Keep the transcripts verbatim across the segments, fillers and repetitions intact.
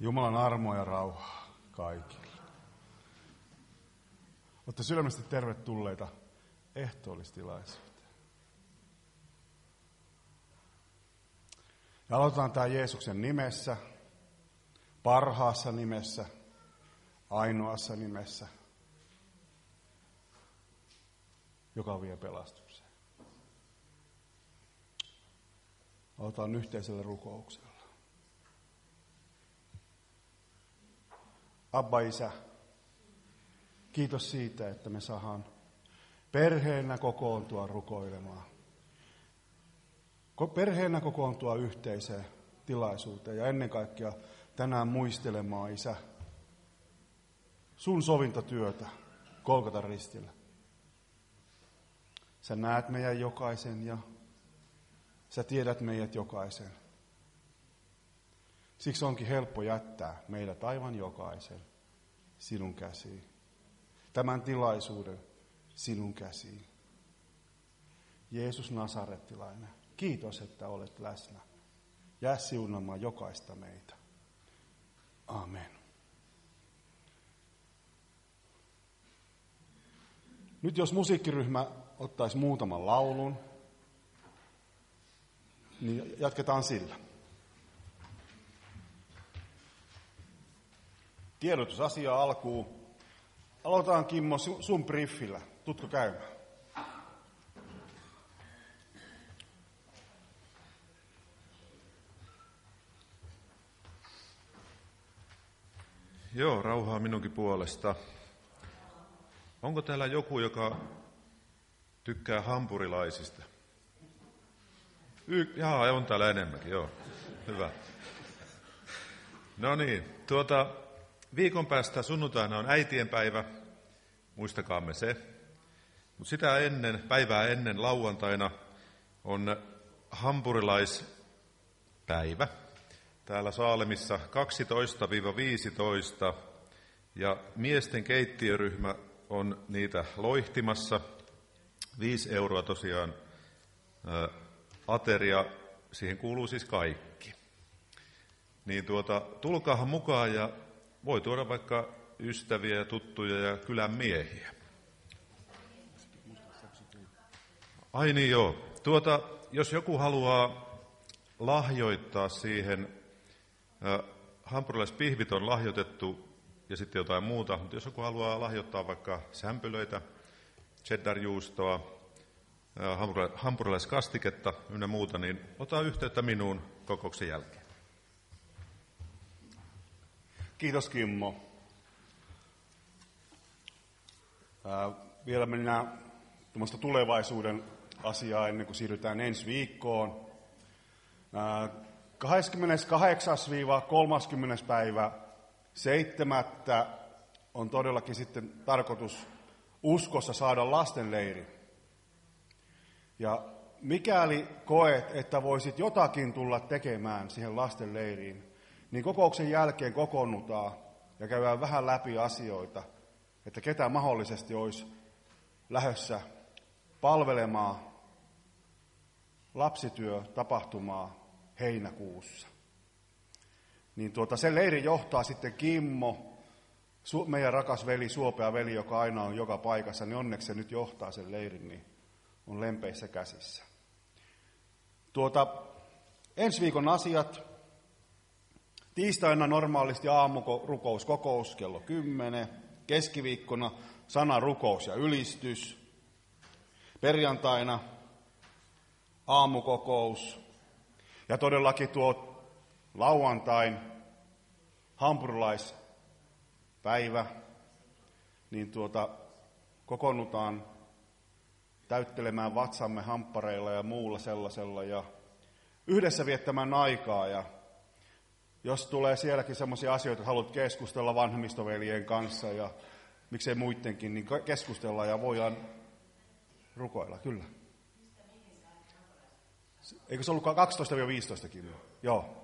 Jumalan armo ja rauha kaikille. Olette sydämesti tervetulleita ehtoollistilaisuuteen. Ja aloitetaan tämä Jeesuksen nimessä, parhaassa nimessä, ainoassa nimessä, joka vie pelastukseen. Aloitetaan yhteisellä rukouksella. Abba Isä, kiitos siitä, että me saadaan perheenä kokoontua rukoilemaan. Perheenä kokoontua yhteiseen tilaisuuteen ja ennen kaikkea tänään muistelemaan, Isä, sun sovintotyötä Golgatan ristillä. Sä näet meidän jokaisen ja sä tiedät meidät jokaisen. Siksi onkin helppo jättää meidät aivan jokaisen sinun käsiin. Tämän tilaisuuden sinun käsiin. Jeesus Nasarettilainen, kiitos, että olet läsnä. Jää siunaamaan jokaista meitä. Amen. Nyt jos musiikkiryhmä ottaisi muutaman laulun, niin jatketaan sillä. Tiedotusasia alkuun. Aloitetaan, Kimmo, sun briefillä. Tutko käymään? Joo, rauhaa minunkin puolesta. Onko täällä joku, joka tykkää hampurilaisista? Y- Jaa, on täällä enemmänkin, joo. Hyvä. No niin, tuota, viikon päästä sunnuntaina on äitienpäivä, muistakaamme se. Mutta sitä ennen, päivää ennen lauantaina on hampurilaispäivä. Täällä Saalemissa kaksitoista viisitoista ja miesten keittiöryhmä on niitä loihtimassa. Viisi euroa tosiaan ää, ateria, siihen kuuluu siis kaikki. Niin tuota, tulkaahan mukaan ja voi tuoda vaikka ystäviä ja tuttuja ja kylän miehiä. Ai niin joo. Tuota, jos joku haluaa lahjoittaa siihen, äh, hampurilaispihvit on lahjoitettu ja sitten jotain muuta, mutta jos joku haluaa lahjoittaa vaikka sämpylöitä, cheddarjuustoa, äh, hampurilaiskastiketta ynnä muuta, niin ota yhteyttä minuun kokouksen jälkeen. Kiitos, Kimmo. Ää, vielä mennään tuommoista tulevaisuuden asiaa ennen kuin siirrytään ensi viikkoon. Ää, kahdeskymmeneskahdeksas kolmaskymmenes päivä seitsemättä on todellakin sitten tarkoitus uskossa saada lastenleiri. Ja mikäli koet, että voisit jotakin tulla tekemään siihen lastenleiriin, niin kokouksen jälkeen kokoonnutaan ja käydään vähän läpi asioita, että ketä mahdollisesti olisi lähdössä palvelemaan lapsityötapahtumaa heinäkuussa. Niin tuota, sen leirin johtaa sitten Kimmo, su, meidän rakas veli, suopea veli, joka aina on joka paikassa, niin onneksi se nyt johtaa sen leirin, niin on lempeissä käsissä. Tuota, ensi viikon asiat. Tiistaina normaalisti aamurukous, kokous kello kymmenen, keskiviikkona sana, rukous ja ylistys, perjantaina aamukokous ja todellakin tuo lauantain hampurilaispäivä, niin tuota, kokoonnutaan täyttelemään vatsamme hamppareilla ja muulla sellaisella ja yhdessä viettämään aikaa. Ja jos tulee sielläkin sellaisia asioita, että haluat keskustella vanhemmistoveljen kanssa ja miksei muidenkin, niin keskustellaan ja voidaan rukoilla, kyllä. Eikö se ollut kaksitoista viisitoista kiloa? Joo.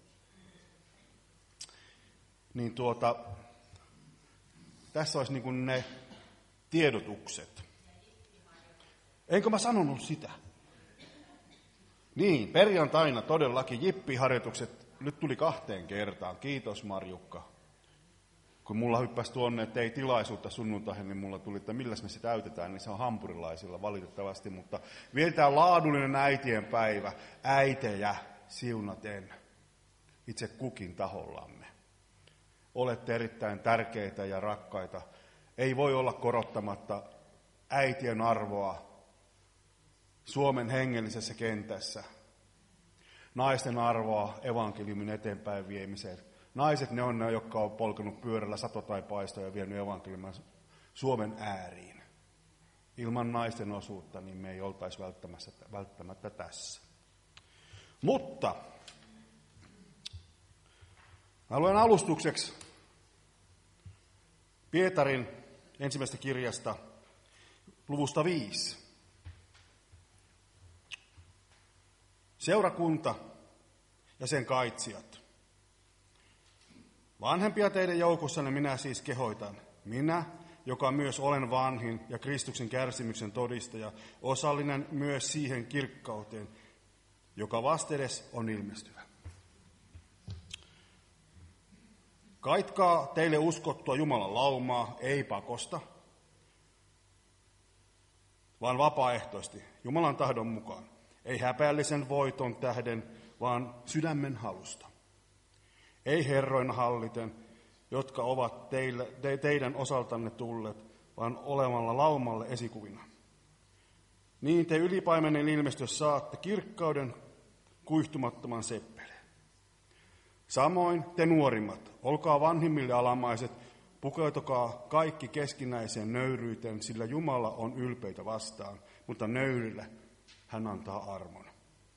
Niin tuota, tässä olisi niin kuin ne tiedotukset. Eikö mä sanonut sitä? Niin, perjantaina todellakin jippiharjoitukset nyt tuli kahteen kertaan. Kiitos Marjukka. Kun mulla hyppäsi tuonne, että ei tilaisuutta sunnuntaihin, niin mulla tuli, että milläs me se täytetään, niin se on hampurilaisilla valitettavasti. Mutta vietetään laadullinen äitien päivä, äitejä siunaten itse kukin tahollamme. Olette erittäin tärkeitä ja rakkaita. Ei voi olla korottamatta äitien arvoa Suomen hengellisessä kentässä. Naisten arvoa evankeliumin eteenpäin viemiseen. Naiset ne on ne, jotka on polkenut pyörällä sato tai paisto ja vienyt evankeliumin Suomen ääriin. Ilman naisten osuutta niin me ei oltaisi välttämättä, välttämättä tässä. Mutta mä luen alustukseksi Pietarin ensimmäisestä kirjasta luvusta viisi. Seurakunta ja sen kaitsijat. Vanhempia teidän joukossanne minä siis kehoitan. Minä, joka myös olen vanhin ja Kristuksen kärsimyksen todistaja, osallinen myös siihen kirkkauteen, joka vastedes on ilmestyvä. Kaitkaa teille uskottua Jumalan laumaa, ei pakosta, vaan vapaaehtoisesti, Jumalan tahdon mukaan. Ei häpeällisen voiton tähden, vaan sydämen halusta. Ei herroina halliten, jotka ovat teille, te, teidän osaltanne tulleet, vaan olemalla laumalle esikuvina. Niin te ylipaimenen ilmestys saatte kirkkauden kuihtumattoman seppeleen. Samoin te nuorimmat, olkaa vanhimmille alamaiset, pukeutukaa kaikki keskinäiseen nöyryyteen, sillä Jumala on ylpeitä vastaan, mutta nöyrille hän antaa armon.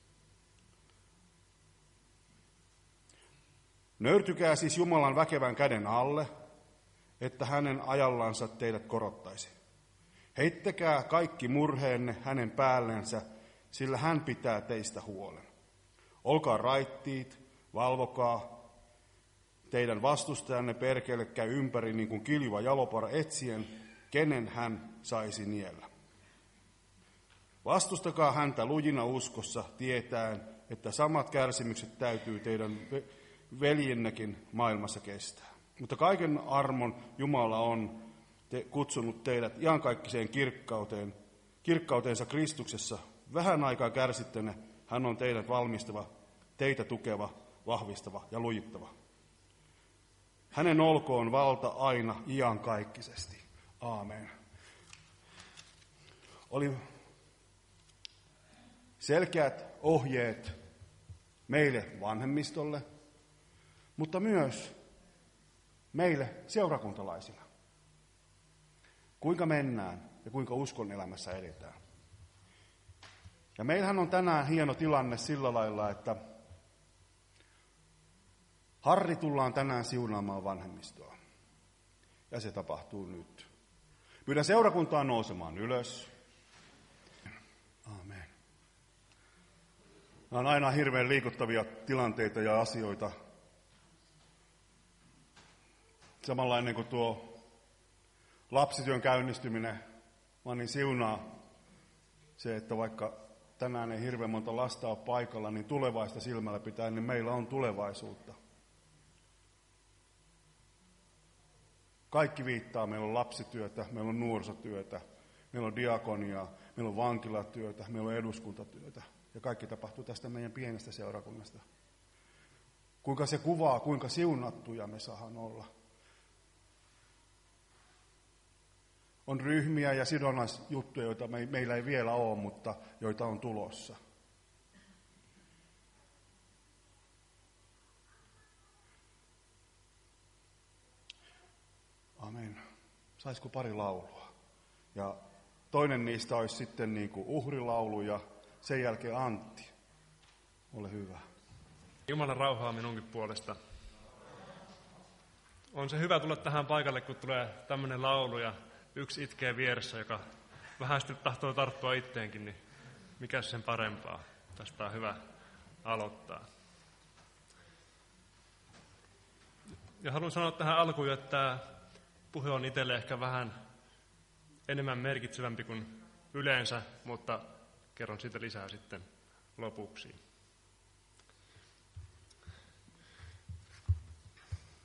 Nöyrtykää siis Jumalan väkevän käden alle, että hänen ajallansa teidät korottaisi. Heittäkää kaikki murheenne hänen päällensä, sillä hän pitää teistä huolen. Olkaa raittiit, valvokaa. Teidän vastustajanne perkele käy ympäri niin kuin kiljuva jalopara etsien, kenen hän saisi niellä. Vastustakaa häntä lujina uskossa, tietäen, että samat kärsimykset täytyy teidän veljennäkin maailmassa kestää. Mutta kaiken armon Jumala on te, kutsunut teidät iankaikkiseen kirkkauteen, kirkkauteensa Kristuksessa. Vähän aikaa kärsittänne, hän on teidät valmistava, teitä tukeva, vahvistava ja lujittava. Hänen olkoon valta aina iankaikkisesti. Aamen. Oli selkeät ohjeet meille vanhemmistolle, mutta myös meille seurakuntalaisina. Kuinka mennään ja kuinka uskon elämässä edetään. Ja meillähän on tänään hieno tilanne sillä lailla, että Harri tullaan tänään siunaamaan vanhemmistoa. Ja se tapahtuu nyt. Pyydän seurakuntaa nousemaan ylös. Aamen. Nämä on aina hirveän liikuttavia tilanteita ja asioita. Samanlainen kuin tuo lapsityön käynnistyminen, vaan niin siunaa se, että vaikka tänään ei hirveän monta lasta ole paikalla, niin tulevaista silmällä pitää, niin meillä on tulevaisuutta. Kaikki viittaa, meillä on lapsityötä, meillä on nuorisotyötä, meillä on diakoniaa, meillä on vankilatyötä, meillä on eduskuntatyötä. Ja kaikki tapahtuu tästä meidän pienestä seurakunnasta. Kuinka se kuvaa, kuinka siunattuja me saadaan olla. On ryhmiä ja sidonnaisjuttuja, joita me, meillä ei vielä ole, mutta joita on tulossa. Amen. Saisiko pari laulua? Ja toinen niistä olisi sitten niin kuin uhrilaulu ja sen jälkeen Antti. Ole hyvä. Jumalan rauhaa minunkin puolesta. On se hyvä tulla tähän paikalle, kun tulee tämmöinen laulu ja yksi itkee vieressä, joka vähän sitten tahtoo tarttua itteenkin, niin mikä sen parempaa. Tästä on hyvä aloittaa. Ja haluan sanoa tähän alkuun, että puhe on itselle ehkä vähän enemmän merkitsevämpi kuin yleensä, mutta kerron siitä lisää sitten lopuksi.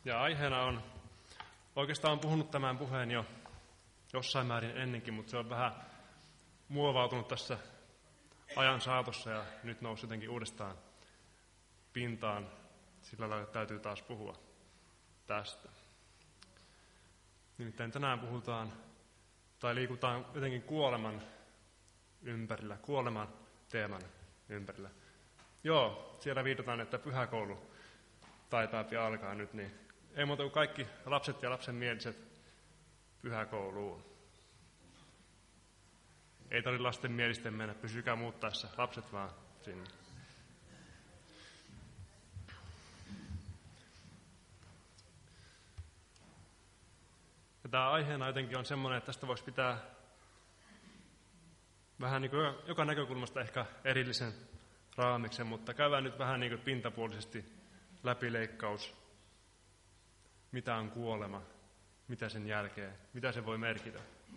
Ja aiheena on, oikeastaan olen puhunut tämän puheen jo jossain määrin ennenkin, mutta se on vähän muovautunut tässä ajan saatossa ja nyt nousi jotenkin uudestaan pintaan. Sillä lailla täytyy taas puhua tästä. Nimittäin tänään puhutaan tai liikutaan jotenkin kuoleman ympärillä, kuoleman teeman ympärillä. Joo, siellä viitataan, että pyhäkoulu taitaa pian alkaa nyt, niin ei muuta kuin kaikki lapset ja lapsenmieliset pyhäkouluun. Ei tarvitse lasten mielisten mennä, pysykää muuttaessa lapset vaan sinne. Ja tämä aiheena jotenkin on semmoinen, että tästä voisi pitää vähän niin kuin joka näkökulmasta ehkä erillisen raamiksen, mutta käydään nyt vähän niin kuin pintapuolisesti läpileikkaus, mitä on kuolema, mitä sen jälkeen, mitä se voi merkitä.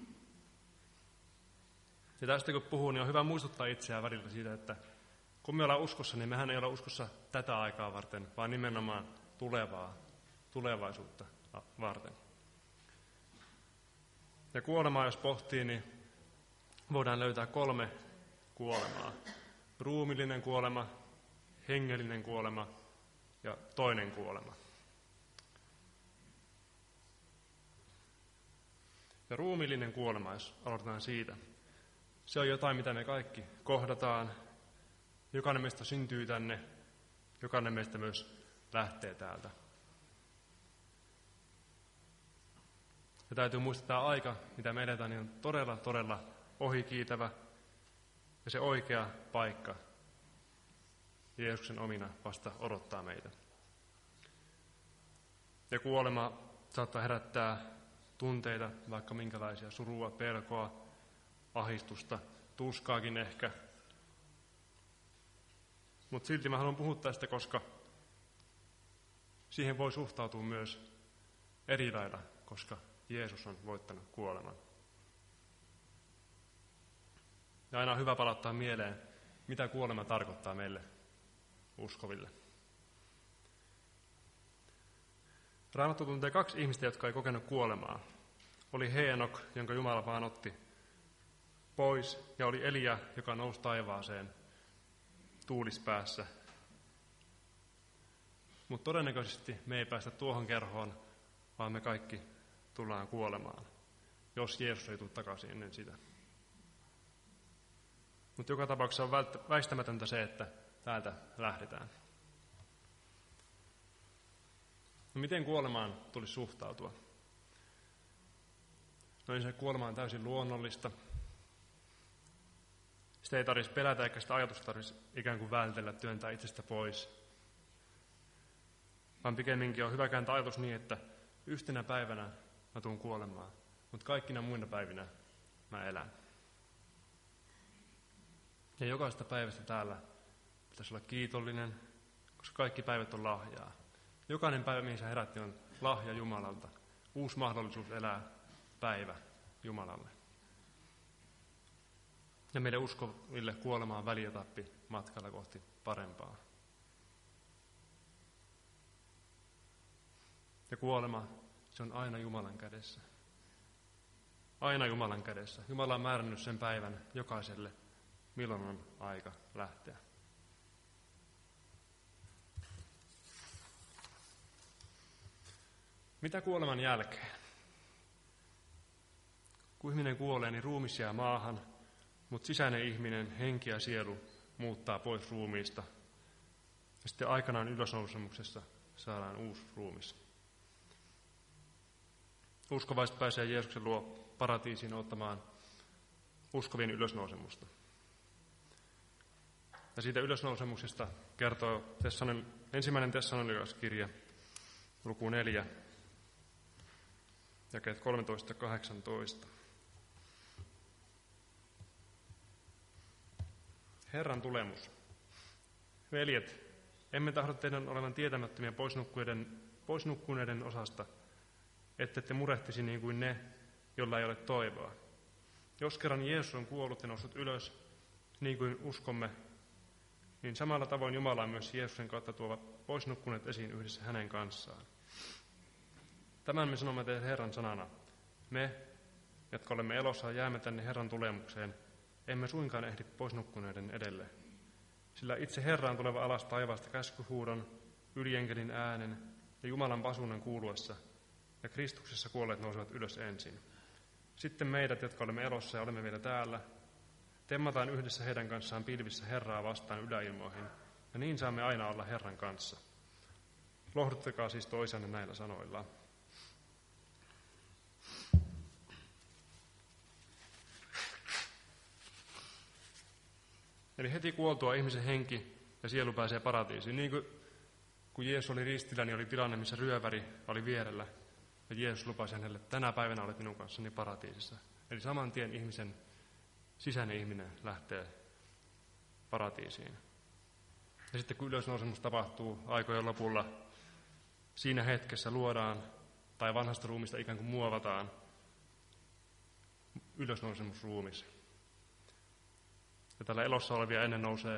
Ja tästä kun puhuu, niin on hyvä muistuttaa itseään välillä siitä, että kun me ollaan uskossa, niin mehän ei olla uskossa tätä aikaa varten, vaan nimenomaan tulevaa, tulevaisuutta varten. Ja kuolemaa jos pohtii, niin voidaan löytää kolme kuolemaa. Ruumillinen kuolema, hengellinen kuolema ja toinen kuolema. Ja ruumillinen kuolema, jos aloitetaan siitä, se on jotain, mitä me kaikki kohdataan. Jokainen meistä syntyy tänne, jokainen meistä myös lähtee täältä. Ja täytyy muistaa aika, mitä me eletään, niin on todella, todella ohikiitävä ja se oikea paikka Jeesuksen omina vasta odottaa meitä. Ja kuolema saattaa herättää tunteita, vaikka minkälaisia, surua, pelkoa, ahdistusta, tuskaakin ehkä. Mutta silti mä haluan puhua tästä, koska siihen voi suhtautua myös eri lailla, koska Jeesus on voittanut kuoleman. Ja aina on hyvä palauttaa mieleen, mitä kuolema tarkoittaa meille uskoville. Raamattu tuntee kaksi ihmistä, jotka ei kokenut kuolemaa. Oli Heenok, jonka Jumala vaan otti pois, ja oli Elia, joka nousi taivaaseen tuulispäässä. Mutta todennäköisesti me ei päästä tuohon kerhoon, vaan me kaikki tullaan kuolemaan, jos Jeesus ei tule takaisin ennen sitä. Mutta joka tapauksessa on väistämätöntä se, että täältä lähdetään. No miten kuolemaan tulisi suhtautua? No niin, se kuolema on täysin luonnollista. Sitä ei tarvitsisi pelätä, eikä sitä ajatusta tarvitsisi ikään kuin vältellä, työntää itsestä pois. Vaan pikemminkin on hyvä kääntää ajatus niin, että yhtenä päivänä mä tuun kuolemaan, mutta kaikkina muina päivinä mä elän. Ja jokaisesta päivästä täällä pitäisi olla kiitollinen, koska kaikki päivät on lahjaa. Jokainen päivä, mihin sä herätti, on lahja Jumalalta. Uusi mahdollisuus elää päivä Jumalalle. Ja meidän uskoville kuolema on välietappi matkalla kohti parempaa. Ja kuolema, se on aina Jumalan kädessä. Aina Jumalan kädessä. Jumala on määrännyt sen päivän jokaiselle, milloin on aika lähteä. Mitä kuoleman jälkeen? Kun ihminen kuolee, niin ruumis jää maahan, mutta sisäinen ihminen, henki ja sielu, muuttaa pois ruumiista. Ja sitten aikanaan ylösnousemuksessa saadaan uusi ruumis. Uskovaiset pääsee Jeesuksen luo paratiisiin ottamaan uskovien ylösnousemusta. Ja siitä ylösnousemuksesta kertoo Tessalon, ensimmäinen Tessalonikalaiskirja, luku neljä, jakeet kolmetoista kahdeksantoista. Herran tulemus. Veljet, emme tahdo teidän olevan tietämättömiä poisnukkuneiden, poisnukkuneiden osasta, ette te murehtisi niin kuin ne, jolla ei ole toivoa. Jos kerran Jeesus on kuollut ja noussut ylös, niin kuin uskomme, niin samalla tavoin Jumala on myös Jeesuksen kautta tuova poisnukkuneet esiin yhdessä hänen kanssaan. Tämän me sanomme teille Herran sanana. Me, jotka olemme elossa ja jäämme tänne Herran tulemukseen, emme suinkaan ehdi pois nukkuneiden edelle. Sillä itse Herraan tuleva alas taivaasta käskyhuudon, ylienkelin äänen ja Jumalan pasunan kuuluessa, ja Kristuksessa kuolleet nousevat ylös ensin. Sitten meidät, jotka olemme elossa ja olemme vielä täällä, temmataan yhdessä heidän kanssaan pilvissä Herraa vastaan yläilmoihin, ja niin saamme aina olla Herran kanssa. Lohduttakaa siis toisanne näillä sanoilla. Eli heti kuoltua ihmisen henki ja sielu pääsee paratiisiin. Niin kuin kun Jeesus oli ristillä, niin oli tilanne, missä ryöväri oli vierellä. Ja Jeesus lupasi hänelle, tänä päivänä olet minun kanssani paratiisissa. Eli saman tien ihmisen sisäinen ihminen lähtee paratiisiin. Ja sitten kun ylösnousemus tapahtuu aikojen lopulla, siinä hetkessä luodaan, tai vanhasta ruumista ikään kuin muovataan, ylösnousemusruumis. Ja tällä elossa olevia ennen nousee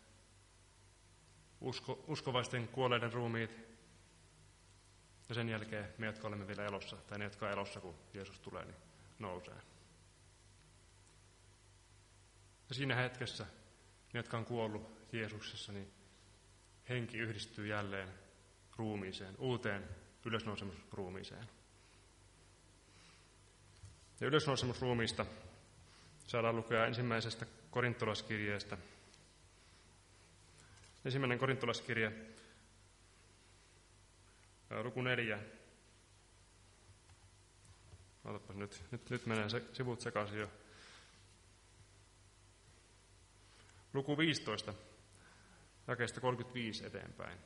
usko, uskovaisten kuolleiden ruumiit, ja sen jälkeen me, jotka olemme vielä elossa, tai ne, jotka on elossa, kun Jeesus tulee, niin nousee. Ja siinä hetkessä ne, jotka on kuollut Jeesuksessa, niin henki yhdistyy jälleen ruumiiseen, uuteen ylösnousemusruumiiseen. Ja ylösnousemusruumiista saadaan lukea ensimmäisestä korintolaskirjeestä. Ensimmäinen korintolaskirje, luku neljä. Otapas nyt, nyt, nyt menee se, sivut sekaisin jo. Luku viisitoista, jakeesta kolmekymmentäviisi eteenpäin.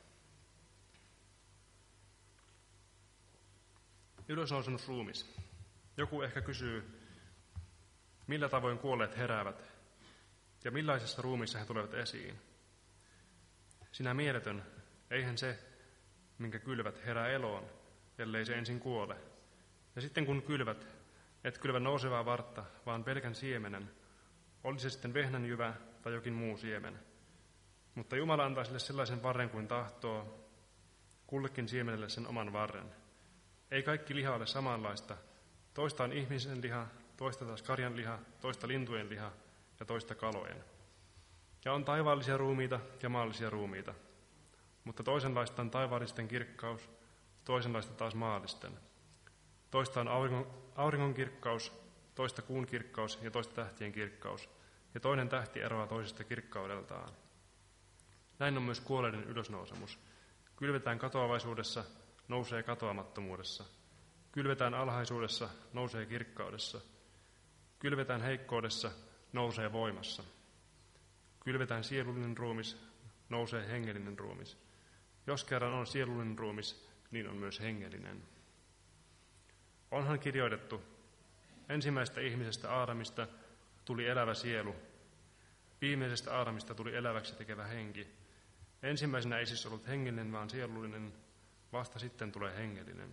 Ylösnousemusruumis. Joku ehkä kysyy, millä tavoin kuolleet heräävät ja millaisessa ruumiissa he tulevat esiin. Sinä mieletön, eihän se, minkä kylvät, herää eloon, ellei se ensin kuole. Ja sitten kun kylvät, et kylvä nousevaa vartta, vaan pelkän siemenen, oli se sitten vehnänjyvä tai jokin muu siemen. Mutta Jumala antaa sille sellaisen varren kuin tahtoo, kullekin siemenelle sen oman varren. Ei kaikki liha ole samanlaista. Toista on ihmisen liha, toista taas karjan liha, toista lintujen liha ja toista kalojen. Ja on taivaallisia ruumiita ja maallisia ruumiita. Mutta toisenlaista on taivaallisten kirkkaus, toisenlaista taas maallisten. Toista on auringon, auringon kirkkaus, toista kuun kirkkaus ja toista tähtien kirkkaus. Ja toinen tähti eroaa toisesta kirkkaudeltaan. Näin on myös kuolleiden ylösnousemus. Kylvetään katoavaisuudessa, nousee katoamattomuudessa. Kylvetään alhaisuudessa, nousee kirkkaudessa. Kylvetään heikkoudessa, nousee voimassa. Kylvetään sielullinen ruumis, nousee hengellinen ruumis. Jos kerran on sielullinen ruumis, niin on myös hengellinen. Onhan kirjoitettu, ensimmäisestä ihmisestä Aadamista tuli elävä sielu, viimeisestä Aadamista tuli eläväksi tekevä henki. Ensimmäisenä ei siis ollut hengellinen, vaan sielullinen, vasta sitten tulee hengellinen.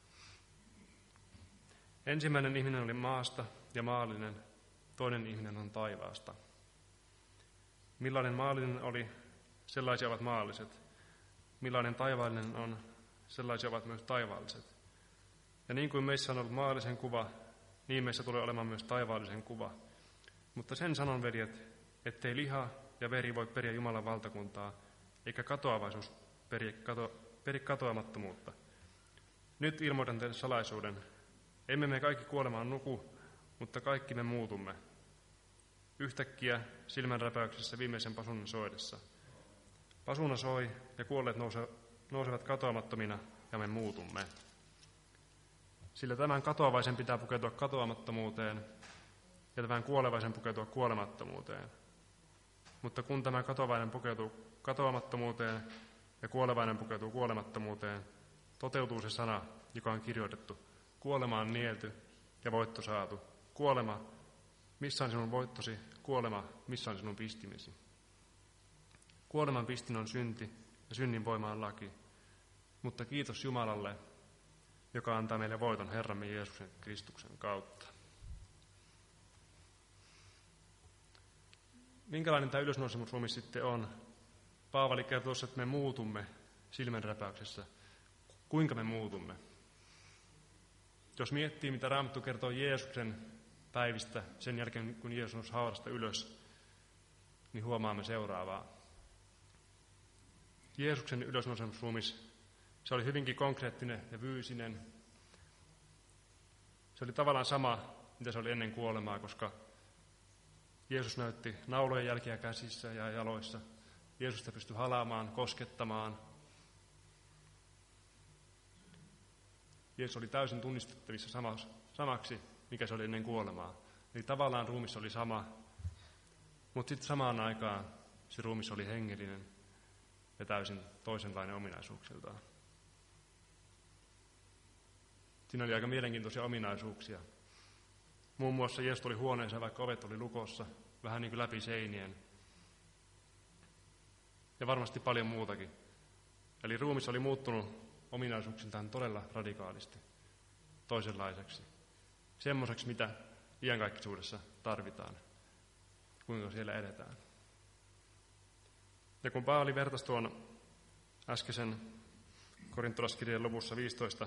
Ensimmäinen ihminen oli maasta ja maallinen, toinen ihminen on taivaasta. Millainen maallinen oli, sellaisia ovat maalliset. Millainen taivaallinen on, sellaisia ovat myös taivaalliset. Ja niin kuin meissä on ollut maallisen kuva, niin meissä tulee olemaan myös taivaallisen kuva. Mutta sen sanon, veljet, ettei liha ja veri voi periä Jumalan valtakuntaa, eikä katoavaisuus peri, kato, peri katoamattomuutta. Nyt ilmoitan teille salaisuuden. Emme me kaikki kuolemaan nuku, mutta kaikki me muutumme. Yhtäkkiä silmänräpäyksessä viimeisen pasunan soidessa. Pasuna soi ja kuolleet nouse, nousevat katoamattomina ja me muutumme. Sillä tämän katoavaisen pitää pukeutua katoamattomuuteen ja tämän kuolevaisen pukeutua kuolemattomuuteen. Mutta kun tämä katoavainen pukeutuu katoamattomuuteen ja kuolevainen pukeutuu kuolemattomuuteen, toteutuu se sana, joka on kirjoitettu. Kuolema on nielty ja voitto saatu. Kuolema, missä on sinun voittosi? Kuolema, missä on sinun pistimesi? Kuoleman pistin on synti ja synnin voima on laki. Mutta kiitos Jumalalle, joka antaa meille voiton Herramme Jeesuksen Kristuksen kautta. Minkälainen tämä ylösnousemusruumis sitten on? Paavali kertoo, että me muutumme silmänräpäyksessä. Kuinka me muutumme? Jos miettii, mitä Raamattu kertoo Jeesuksen päivistä sen jälkeen, kun Jeesus nousi haudasta ylös, niin huomaamme seuraavaa. Jeesuksen ylösnousemusruumis, se oli hyvinkin konkreettinen ja fyysinen. Se oli tavallaan sama, mitä se oli ennen kuolemaa, koska Jeesus näytti naulojen jälkiä käsissä ja jaloissa. Jeesusta pystyi halaamaan, koskettamaan. Jeesus oli täysin tunnistettavissa samaksi, mikä se oli ennen kuolemaa. Eli tavallaan ruumis oli sama, mutta sitten samaan aikaan se ruumis oli hengellinen ja täysin toisenlainen ominaisuuksiltaan. Siinä oli aika mielenkiintoisia ominaisuuksia. Muun muassa Jeesus tuli huoneeseen, vaikka ovet oli lukossa, vähän niin kuin läpi seinien. Ja varmasti paljon muutakin. Eli ruumis oli muuttunut ominaisuuksiltaan todella radikaalisti, toisenlaiseksi. Semmoiseksi, mitä iankaikkisuudessa tarvitaan, kuinka siellä edetään. Ja kun Paavali vertasi tuon äskeisen korintolaskirjeen luvussa viisitoista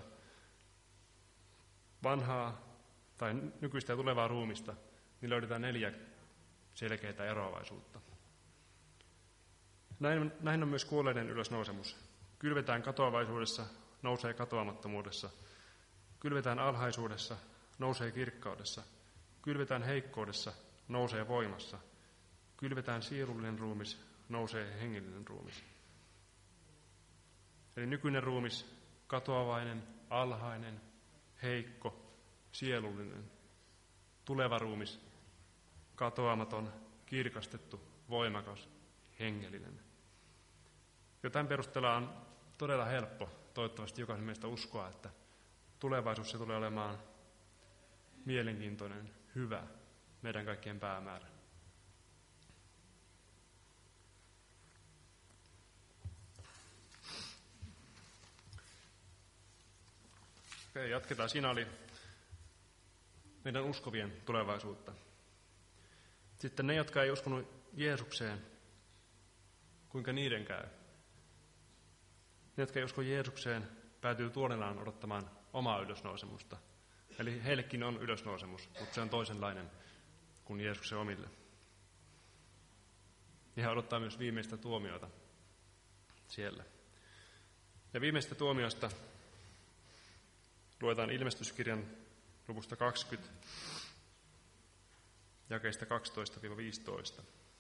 vanhaa tai nykyistä ja tulevaa ruumista, niin löydetään neljä selkeää eroavaisuutta. Näin, näin on myös kuolleiden ylösnousemus. Kylvetään katoavaisuudessa, nousee katoamattomuudessa. Kylvetään alhaisuudessa, nousee kirkkaudessa. Kylvetään heikkoudessa, nousee voimassa. Kylvetään sielullinen ruumis, nousee hengellinen ruumis. Eli nykyinen ruumis, katoavainen, alhainen, heikko, sielullinen. Tuleva ruumis, katoamaton, kirkastettu, voimakas, hengellinen. Jo tämän perusteella on todella helppo, toivottavasti jokaisen meistä uskoa, että tulevaisuus se tulee olemaan mielenkiintoinen, hyvä, meidän kaikkien päämäärä. Okei, jatketaan. Siinä oli meidän uskovien tulevaisuutta. Sitten ne, jotka ei uskonut Jeesukseen, kuinka niiden käy? Ne, jotka ei usko Jeesukseen, päätyy tuonellaan odottamaan omaa ylösnousemusta. Eli heillekin on ylösnousemus, mutta se on toisenlainen kuin Jeesuksen omille. Ja he odottaa myös viimeistä tuomiota siellä. Ja viimeistä tuomiosta luetaan Ilmestyskirjan luvusta kaksikymmentä, jakeista kaksitoista viisitoista.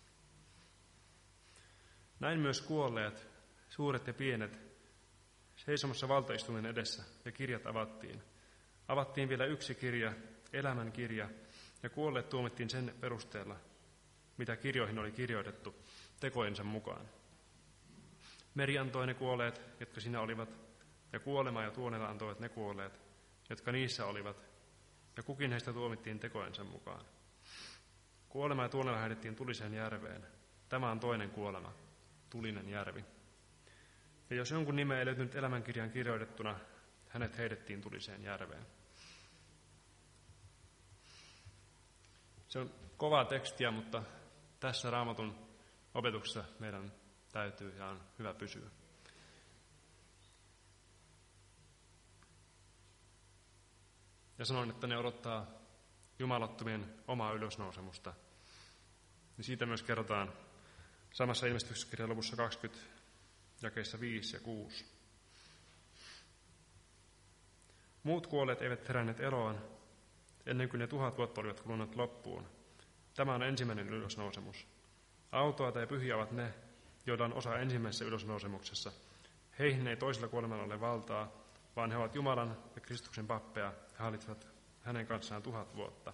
Näin myös kuolleet, suuret ja pienet, seisomassa valtaistuminen edessä, ja kirjat avattiin. Avattiin vielä yksi kirja, elämän kirja, ja kuolleet tuomittiin sen perusteella, mitä kirjoihin oli kirjoitettu, tekojensa mukaan. Meri antoi ne kuolleet, jotka siinä olivat, ja kuolema ja tuonela antoivat ne kuolleet, jotka niissä olivat, ja kukin heistä tuomittiin tekojensa mukaan. Kuolema ja tuonela heitettiin tuliseen järveen. Tämä on toinen kuolema, tulinen järvi. Ja jos jonkun nime ei löytynyt elämänkirjan kirjoitettuna, hänet heitettiin tuliseen järveen. Se on kovaa tekstiä, mutta tässä Raamatun opetuksessa meidän täytyy ja on hyvä pysyä. Ja sanon, että ne odottaa jumalattomien omaa ylösnousemusta. Niin siitä myös kerrotaan samassa ilmestyskirjan luvussa kaksikymmentä, jakeissa viisi ja kuusi. Muut kuolleet eivät heränneet eloon, ennen kuin ne tuhat vuotta olivat kulunut loppuun. Tämä on ensimmäinen ylösnousemus. Autoa tai pyhiä ovat ne, joilla on osa ensimmäisessä ylösnousemuksessa. Heihin ei toisella kuolemalla ole valtaa, vaan he ovat Jumalan ja Kristuksen pappeja ja hallitsevat hänen kanssaan tuhat vuotta.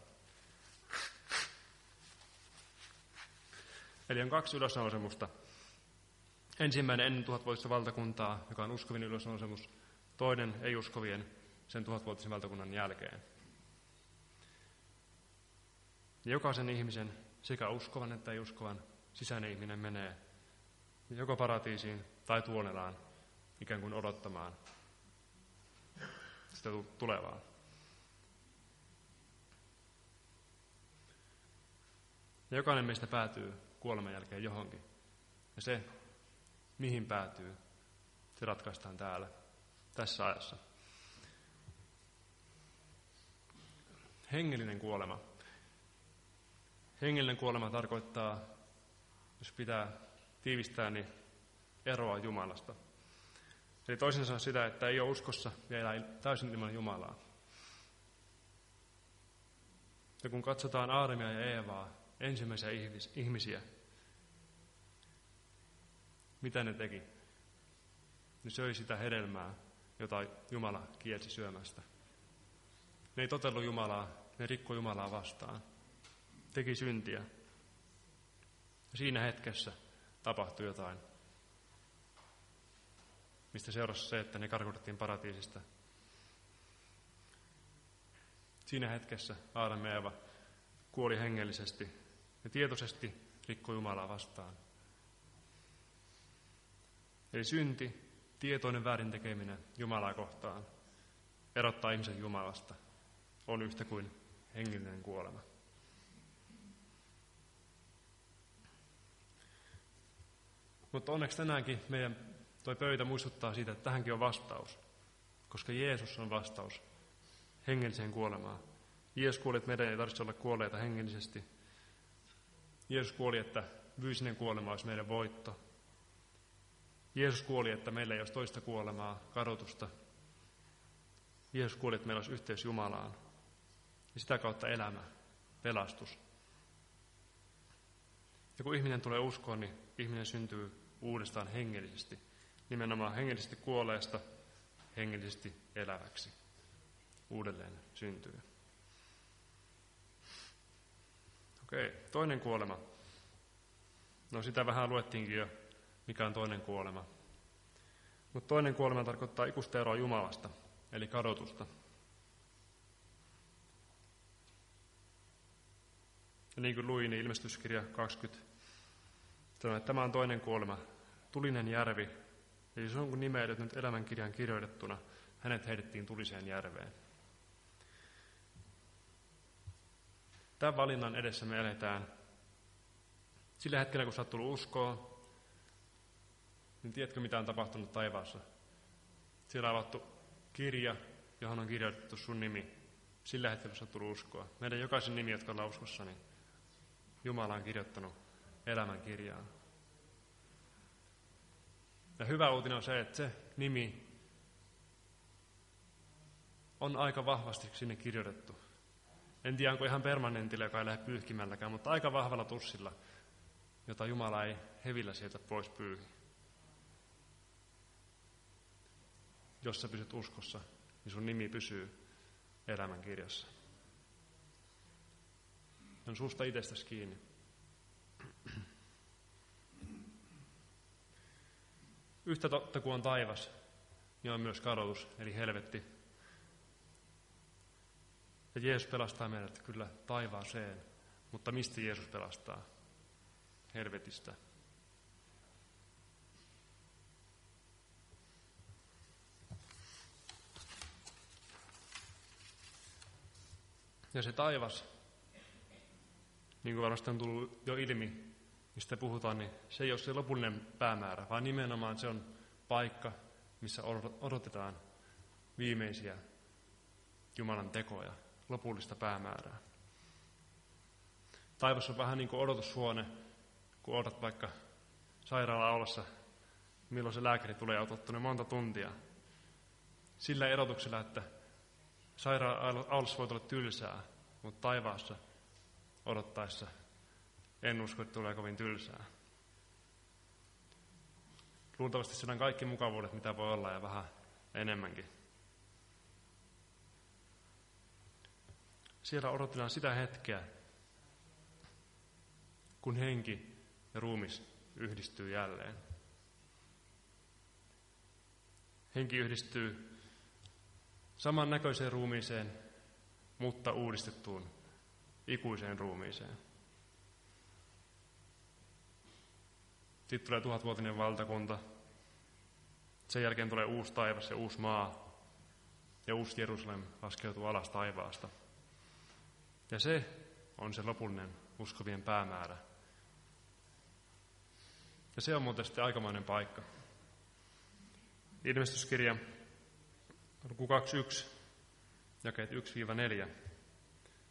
Eli on kaksi ylösnousemusta. Ensimmäinen ennen tuhatvuotista valtakuntaa, joka on uskovien ylösnousemus. Toinen ei-uskovien sen tuhatvuotisen valtakunnan jälkeen. Ja jokaisen ihmisen, sekä uskovan että ei-uskovan, sisäinen ihminen menee joko paratiisiin tai tuonelaan ikään kuin odottamaan sitä tulevaa. Ja jokainen meistä päätyy kuoleman jälkeen johonkin. Ja se, mihin päätyy, se ratkaistaan täällä, tässä ajassa. Hengellinen kuolema. Hengellinen kuolema tarkoittaa, jos pitää tiivistää, niin eroa Jumalasta. Eli toisin sanoen sitä, että ei ole uskossa ja elää täysin ilman Jumalaa. Ja kun katsotaan Aadamia ja Eevaa, ensimmäisiä ihmisiä, mitä ne teki? Ne söi sitä hedelmää, jota Jumala kielsi syömästä. Ne ei totellut Jumalaa, ne rikkoi Jumalaa vastaan. Teki syntiä. Ja siinä hetkessä tapahtui jotain, mistä seurasi se, että ne karkotettiin paratiisista. Siinä hetkessä Aadam ja Eeva kuoli hengellisesti ja tietoisesti rikkoi Jumalaa vastaan. Eli synti, tietoinen väärin tekeminen Jumalaa kohtaan, erottaa ihmisen Jumalasta, on yhtä kuin hengellinen kuolema. Mutta onneksi tänäänkin meidän toi pöytä muistuttaa siitä, että tähänkin on vastaus, koska Jeesus on vastaus hengelliseen kuolemaan. Jeesus kuoli, että meidän ei tarvitse olla kuolleita hengellisesti. Jeesus kuoli, että fyysinen kuolema olisi meidän voitto. Jeesus kuoli, että meillä ei olisi toista kuolemaa, kadotusta. Jeesus kuoli, että meillä olisi yhteys Jumalaan. Ja sitä kautta elämä, pelastus. Ja kun ihminen tulee uskoon, niin ihminen syntyy uudestaan hengellisesti. Nimenomaan hengellisesti kuolleesta, hengellisesti eläväksi. Uudelleen syntyy. Okei, toinen kuolema. No sitä vähän luettiinkin jo, mikä on toinen kuolema. Mutta toinen kuolema tarkoittaa ikuista eroa Jumalasta, eli kadotusta. Ja niin kuin luin, niin ilmestyskirja kaksikymmentä sanoi, että tämä on toinen kuolema, tulinen järvi. Eli se on kun nimeydet nyt elämänkirjan kirjoitettuna, hänet heitettiin tuliseen järveen. Tämän valinnan edessä me eletään. Sillä hetkellä, kun sä oot tullut uskoon, niin tiedätkö, mitä on tapahtunut taivaassa? Siellä on avattu kirja, johon on kirjoitettu sun nimi. Sillä hetkellä, kun sä oot tullut uskoon. Meidän jokaisen nimi, jotka ollaan uskossa, niin Jumala on kirjoittanut elämän kirjaan. Ja hyvä uutinen on se, että se nimi on aika vahvasti sinne kirjoitettu. En tiedä, onko ihan permanentilla, joka ei lähde pyyhkimälläkään, mutta aika vahvalla tussilla, jota Jumala ei hevillä sieltä pois pyyhi. Jos sä pysyt uskossa, niin sun nimi pysyy elämän kirjassa. On susta itsestäsi kiinni. Yhtä totta kuin on taivas, niin on myös kadotus, eli helvetti. Ja Jeesus pelastaa meidät kyllä taivaaseen, mutta mistä Jeesus pelastaa? Helvetistä. Ja se taivas, niin kuin varmasti on tullut jo ilmi, mistä puhutaan, niin se ei ole se lopullinen päämäärä, vaan nimenomaan se on paikka, missä odotetaan viimeisiä Jumalan tekoja, lopullista päämäärää. Taivas on vähän niin kuin odotushuone, kun odotat vaikka sairaala-aulassa, milloin se lääkäri tulee ja otat tuonne monta tuntia. Sillä erotuksella, että sairaala-aulassa voi olla tylsää, mutta taivaassa odottaessa en usko, että tulee kovin tylsää. Luultavasti siinä on kaikki mukavuudet, mitä voi olla, ja vähän enemmänkin. Siellä odotetaan sitä hetkeä, kun henki ja ruumis yhdistyy jälleen. Henki yhdistyy samannäköiseen ruumiiseen, mutta uudistettuun ikuiseen ruumiiseen. Sitten tulee tuhatvuotinen valtakunta. Sen jälkeen tulee uusi taivas ja uusi maa. Ja uusi Jerusalem laskeutuu alas taivaasta. Ja se on se lopullinen uskovien päämäärä. Ja se on muuten sitten aikamoinen paikka. Ilmestyskirja luku kaksikymmentäyksi, jakeet yksi neljä.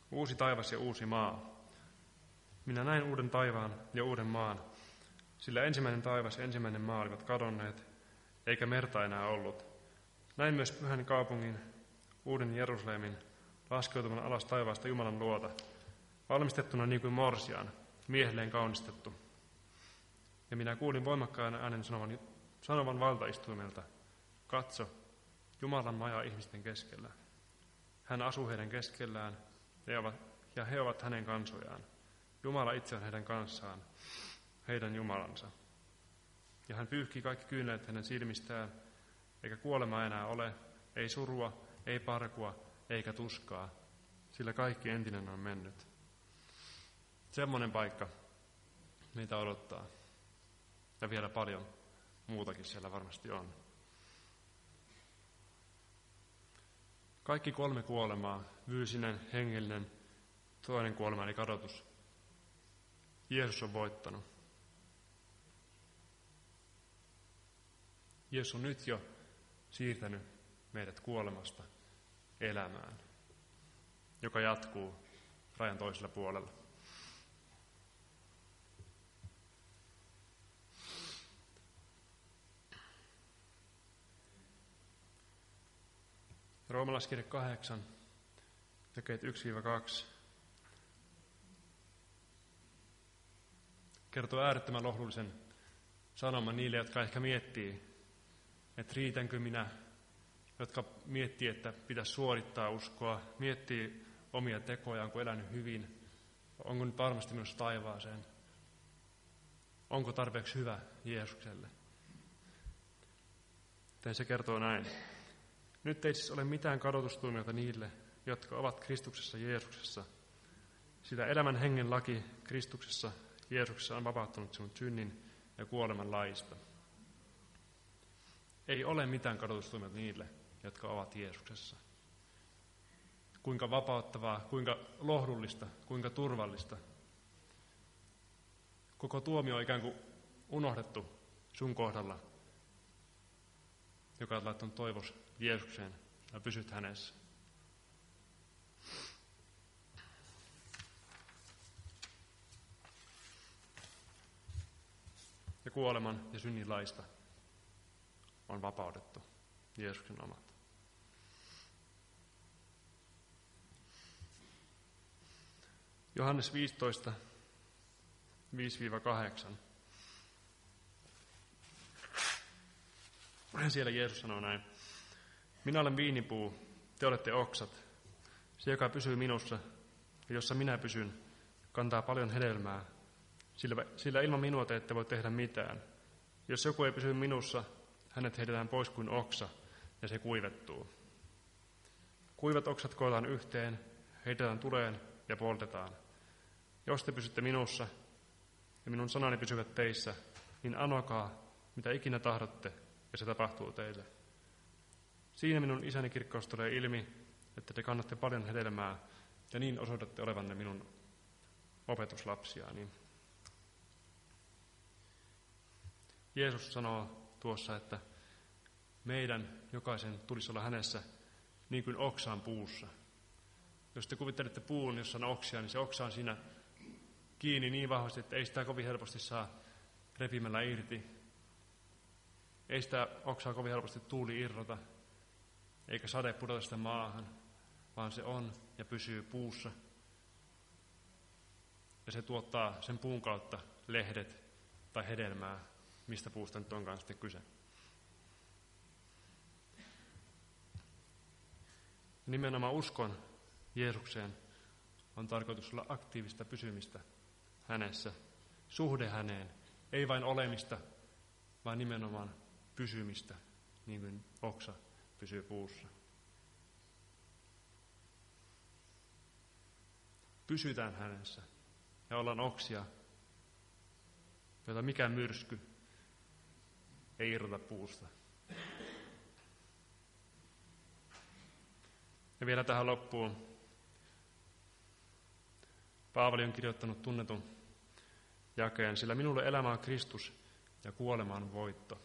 uusi taivas ja uusi maa. Minä näin uuden taivaan ja uuden maan, sillä ensimmäinen taivas ja ensimmäinen maa olivat kadonneet, eikä merta enää ollut. Näin myös pyhän kaupungin, uuden Jerusalemin, laskeutuvan alas taivaasta Jumalan luota, valmistettuna niin kuin morsian, miehelleen kaunistettu. Ja minä kuulin voimakkaan äänen sanovan, sanovan valtaistuimelta, katso, Jumalan maja ihmisten keskellä. Hän asuu heidän keskellään, ja he ovat hänen kansojaan. Jumala itse on heidän kanssaan, heidän Jumalansa. Ja hän pyyhkii kaikki kyyneleet hänen silmistään, eikä kuolema enää ole, ei surua, ei parkua, eikä tuskaa, sillä kaikki entinen on mennyt. Semmoinen paikka meitä odottaa. Ja vielä paljon muutakin siellä varmasti on. Kaikki kolme kuolemaa, fyysinen, hengellinen, toinen kuolema eli kadotus, Jeesus on voittanut. Jeesus on nyt jo siirtänyt meidät kuolemasta elämään, joka jatkuu rajan toisella puolella. Roomalaiskirje kahdeksan, jakeet yksi kaksi, kertoo äärettömän lohdullisen sanoman niille, jotka ehkä miettii, että riitänkö minä, jotka miettii, että pitäisi suorittaa uskoa, miettii omia tekojaan, onko elänyt hyvin, onko nyt varmasti menossa taivaaseen, onko tarpeeksi hyvä Jeesukselle. Joten se kertoo näin. Nyt ei siis ole mitään kadotustuomiota niille, jotka ovat Kristuksessa Jeesuksessa, sillä elämän hengen laki Kristuksessa Jeesuksessa on vapauttanut sinut synnin ja kuoleman laista. Ei ole mitään kadotustuomiota niille, jotka ovat Jeesuksessa. Kuinka vapauttavaa, kuinka lohdullista, kuinka turvallista. Koko tuomio on ikään kuin unohdettu sun kohdalla, joka on laittanut toivos Jeesukseen ja pysyt hänessä. Ja kuoleman ja synnin laista on vapautettu Jeesuksen omat. Johannes viisitoista, viisi kahdeksan. Siellä Jeesus sanoo näin. Minä olen viinipuu, te olette oksat. Se, joka pysyy minussa ja jossa minä pysyn, kantaa paljon hedelmää, sillä, sillä ilman minua te ette voi tehdä mitään. Jos joku ei pysy minussa, hänet heitetään pois kuin oksa, ja se kuivettuu. Kuivat oksat kootaan yhteen, heitetään tuleen ja poltetaan. Jos te pysytte minussa ja minun sanani pysyvät teissä, niin anokaa, mitä ikinä tahdotte, ja se tapahtuu teille. Siinä minun isäni kirkkaus tulee ilmi, että te kannatte paljon hedelmää, ja niin osoitatte olevanne minun opetuslapsiani. Jeesus sanoo tuossa, että meidän jokaisen tulisi olla hänessä niin kuin oksaan puussa. Jos te kuvittelette puun, jossa on oksia, niin se oksa on siinä kiinni niin vahvasti, että ei sitä kovin helposti saa repimällä irti. Ei sitä oksaa kovin helposti tuuli irrota, eikä sade pudota sitä maahan, vaan se on ja pysyy puussa. Ja se tuottaa sen puun kautta lehdet tai hedelmää, mistä puusta nyt onkaan sitten kyse. Nimenomaan uskon Jeesukseen on tarkoitus olla aktiivista pysymistä hänessä, suhde häneen, ei vain olemista, vaan nimenomaan pysymistä, niin kuin oksa pysyy puussa. Pysytään hänessä ja ollaan oksia, joita mikään myrsky ei irrota puusta. Ja vielä tähän loppuun. Paavali on kirjoittanut tunnetun jakeen, sillä minulle elämä on Kristus ja kuolema on voitto.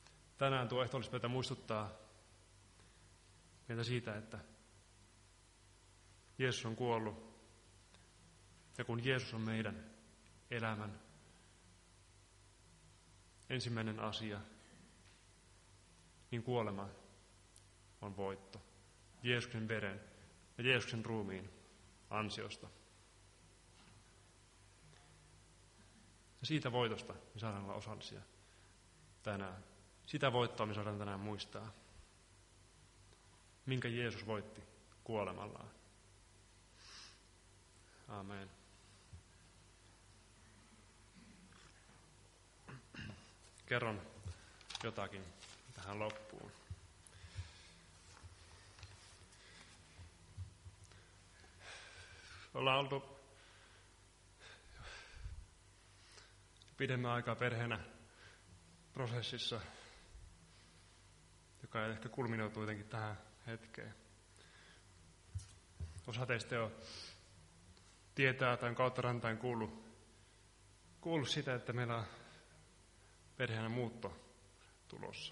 Tänään tuo ehtoollispöytä muistuttaa meitä siitä, että Jeesus on kuollut. Ja kun Jeesus on meidän elämän ensimmäinen asia, niin kuolema on voitto Jeesuksen veren ja Jeesuksen ruumiin ansiosta. Ja siitä voitosta me saadaan olla osallisia tänään. Sitä voittoa me saadaan tänään muistaa, minkä Jeesus voitti kuolemallaan. Amen. Kerron jotakin tähän loppuun. Ollaan oltu pidemmän aikaa perheenä prosessissa, joka ehkä kulminoituu jotenkin tähän hetkeen. Osa teistä jo tietää tai on kautta rantain kuullut, kuullut sitä, että meillä on perheenä muutto tulossa.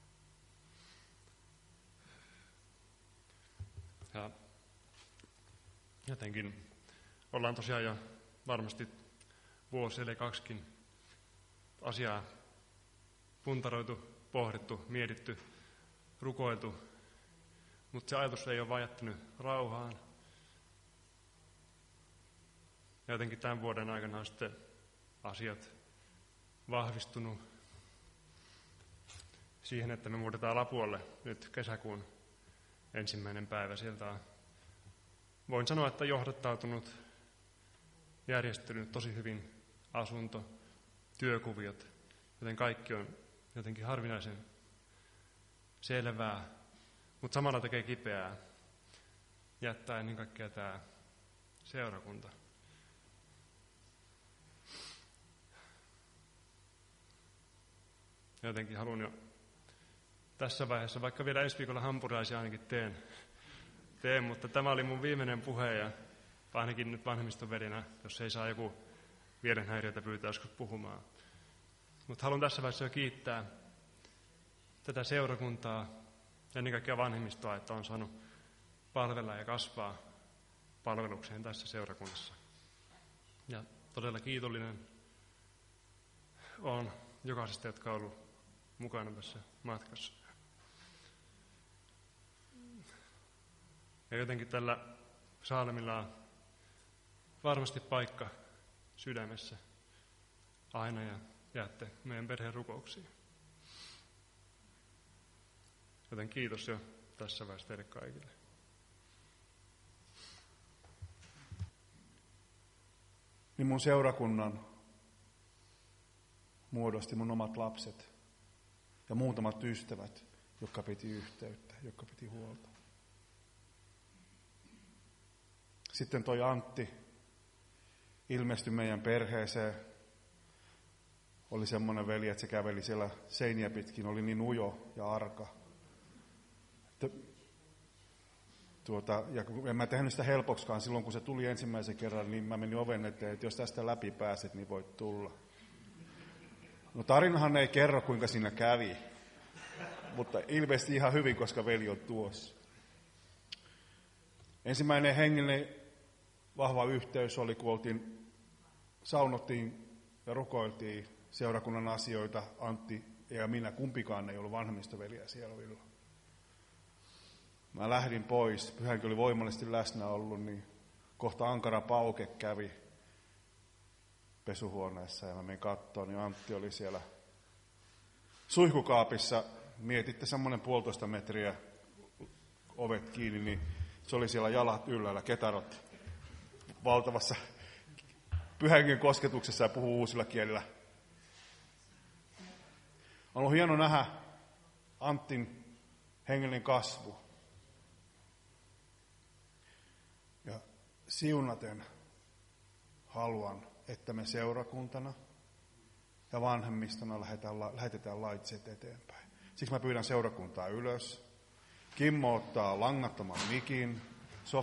Ja jotenkin ollaan tosiaan jo varmasti vuosi eli kaksikin asiaa puntaroitu, pohdittu, mietitty, rukoiltu, mutta se ajatus ei ole vaan jättänyt rauhaan. Ja jotenkin tämän vuoden aikana on sitten asiat vahvistunut siihen, että me muutetaan Lapualle nyt kesäkuun ensimmäinen päivä. Sieltä on, voin sanoa, että johdattautunut, järjestynyt tosi hyvin asunto, työkuviot, joten kaikki on jotenkin harvinaisen selvää, mutta samalla tekee kipeää jättää ennen kaikkea tämä seurakunta. Jotenkin haluan jo tässä vaiheessa, vaikka vielä ensi viikolla hampurilaisia ainakin teen, teen, mutta tämä oli mun viimeinen puhe ja ainakin nyt vanhemmiston velinä, jos ei saa joku mielenhäiriötä pyytää joskus puhumaan. Mutta haluan tässä vaiheessa jo kiittää tätä seurakuntaa ja ennen kaikkea vanhemmistoa, että on saanut palvella ja kasvaa palvelukseen tässä seurakunnassa. Ja todella kiitollinen olen jokaisesta, jotka on ollut mukana tässä matkassa. Ja jotenkin tällä Saalemilla on varmasti paikka sydämessä aina ja jäätte meidän perheen rukouksiin. Joten kiitos jo tässä vaiheessa teille kaikille. Niin mun seurakunnan muodosti mun omat lapset ja muutamat ystävät, jotka piti yhteyttä, jotka piti huolta. Sitten toi Antti ilmestyi meidän perheeseen. Oli semmoinen veli, että se käveli siellä seiniä pitkin, oli niin ujo ja arka. Tuota, ja en mä tehnyt sitä helpoksikaan silloin, kun se tuli ensimmäisen kerran, niin mä menin oven eteen, että jos tästä läpi pääset, niin voit tulla. No tarinahan ei kerro, kuinka siinä kävi, mutta ilmeisesti ihan hyvin, koska veli on tuossa. Ensimmäinen hengellinen vahva yhteys oli, kun oltiin, saunottiin ja rukoiltiin seurakunnan asioita. Antti ja minä, kumpikaan ei ollut vanhemmistoveliä siellä silloin. Mä lähdin pois, pyhänkin oli voimallisesti läsnä ollut, niin kohta ankara pauke kävi pesuhuoneessa ja mä menin kattoon, niin Antti oli siellä suihkukaapissa. Mietitte semmoinen puolitoista metriä ovet kiinni, niin se oli siellä jalat yllällä, ketarot valtavassa pyhänkin kosketuksessa ja puhuu uusilla kielillä. On ollut hieno nähdä Antin hengellinen kasvu. Ja siunaten haluan, että me seurakuntana ja vanhemmistona lähetetään, lähetetään laitteet eteenpäin. Siksi mä pyydän seurakuntaa ylös. Kimmo ottaa langattoman mikin.